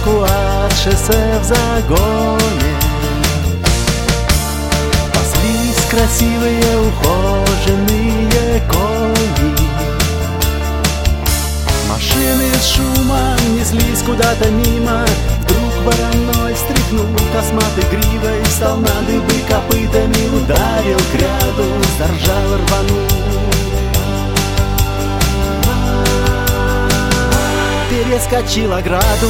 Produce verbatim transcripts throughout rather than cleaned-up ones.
сбоку от шоссе в загоне паслись красивые ухоженные кони. Машины с шумом неслись куда-то мимо. Вдруг вороной встряхнул косматой гривой, встал на дыбы копытами, ударил кряду, заржал, рванул. Перескочил ограду.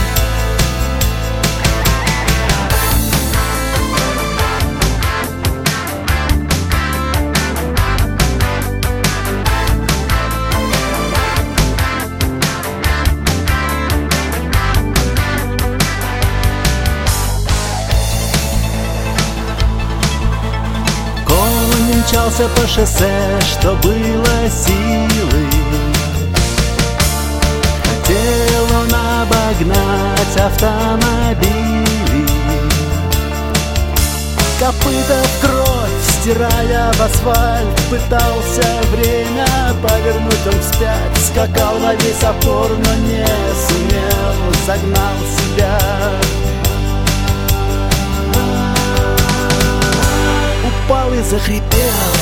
Конь мчался по шоссе, что было силы. Хотел он обогнать автомобили. Копыта в кровь, стирая в асфальт, пытался время повернуть он вспять. Скакал во весь опор, но не сумел, загнал себя. Упал и захрипел.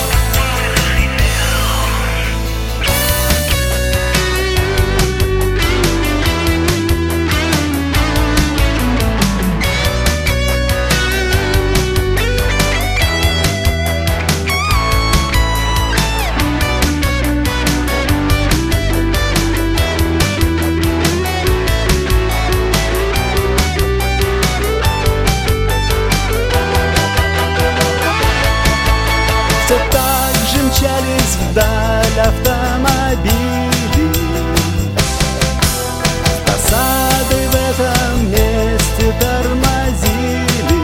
Все так же мчались вдаль автомобили. С досадой в этом месте тормозили.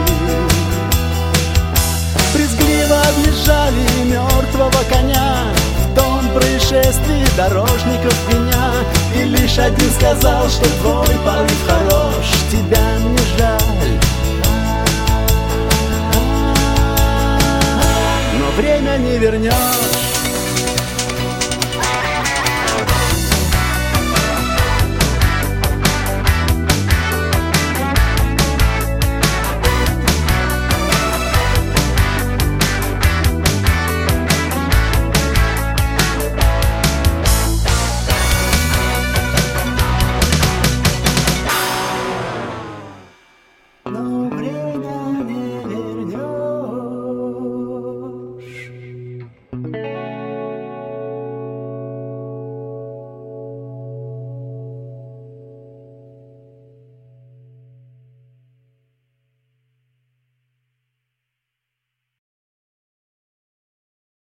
Брезгливо объезжали мертвого коня. В том происшествии дорожников виня. И лишь один сказал, что твой порыв хорош, тебя мне жаль. Время не вернешь. Но время